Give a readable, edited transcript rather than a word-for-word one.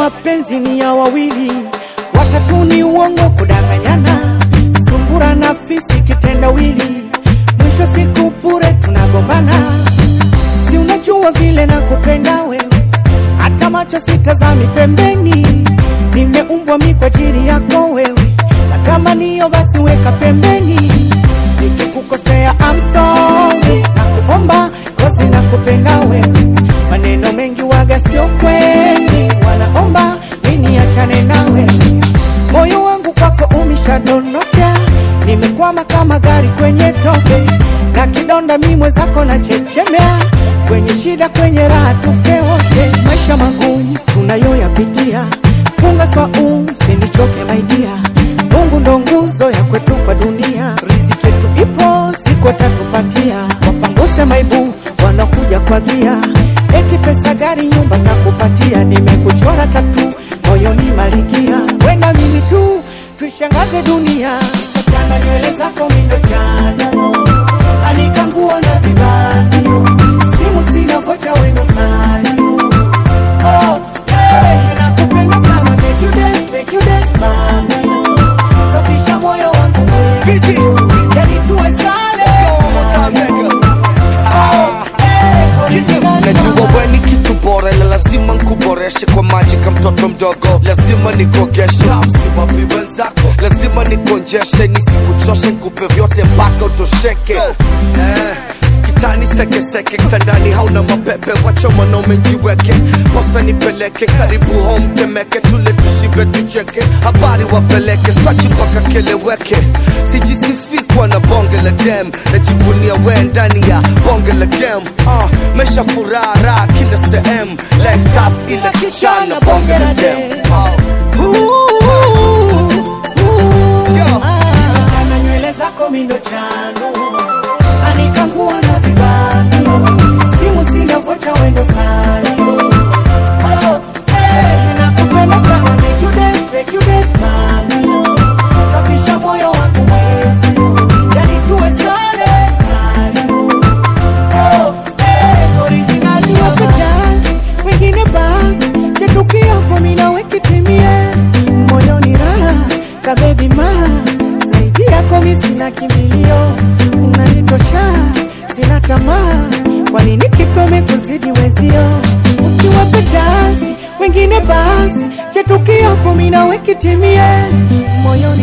mapenzi ni ya wawili, watatu ni uongo kudanganyana, sungura na fisi kitendawili, mwisho siku bure tunagombana. Si unajua vile nakupenda wewe, hata macho sitazami pembeni, nimeumbwa mimi kwa ajili yako wewe, na kama niyo basi weka pembeni. Nikikukosea I'm sorry, nakuomba kosi nakupenda wewe, maneno mengi waga sio kweli, wanaomba mimi achane nawe. Moyo wangu kwako umeshadondoka, nimekwama kama gari kwenye tope, na kidonda mimi mwenzako na chechemea, kwenye shida kwenye raha tufe wote. Maisha magumu tunayoyapitia, funga swaumu usinichoke my dear, Mungu ndo nguzo ya kwetu kwa dunia, riziki yetu ipo siku tatupatia, wapangose maibu wanakuja kwa gia, eti pesa gari nyumba takupatia, nimekuchora tatu moyoni malikia, wena mimi tu tuishangaze dunia. Kachana nywele zako mindo chano, anika nguo na vibandio, simu sina vocha wendo salio. Oh, hey, nakupenda sana, make you dance mami, safisha moyo wangu busy, yani tuwe sale. Najua wewe ni kitu bora, na lazima nikuboreshe kwa maji kama mtoto mdogo, lazima nikogeshe msiba wenzako, lazima nikonjeshe, nisikuchoshe, nikupe vyote mpaka utosheke. Kitani seke seke, kitandani hauna mapepe, wacha wanaume njiweke, posa nipeleke, karibu home temeke, tule tushibe tucheke, habari wapeleke, swachi mpaka keleweke, sijisifi kwa na bonge la dem, najivunia we ndani ya bonge la game. Mesha furara kila sehemu, life tough ila kishana bonge la dem. Kama nywele zako mindo chano, anika nguo na vibandio, simu sina vocha wendo salio. Oh, hey, nakupenda sana, make you dance mami, safisha moyo wangu mwezi, yani tuwe sale karibu. Oh, hey, originali wako chance, wengine basi, chetukia kwa mina weki timie, moyo ni raha, kabebi maa, zaidi yako mimi sina kimbilio, unanitosha sina tamaa, kwa nini kipome kuzidi wezio? Usiwape chance wengine basi, chetukia kwa mina weki timie, moyo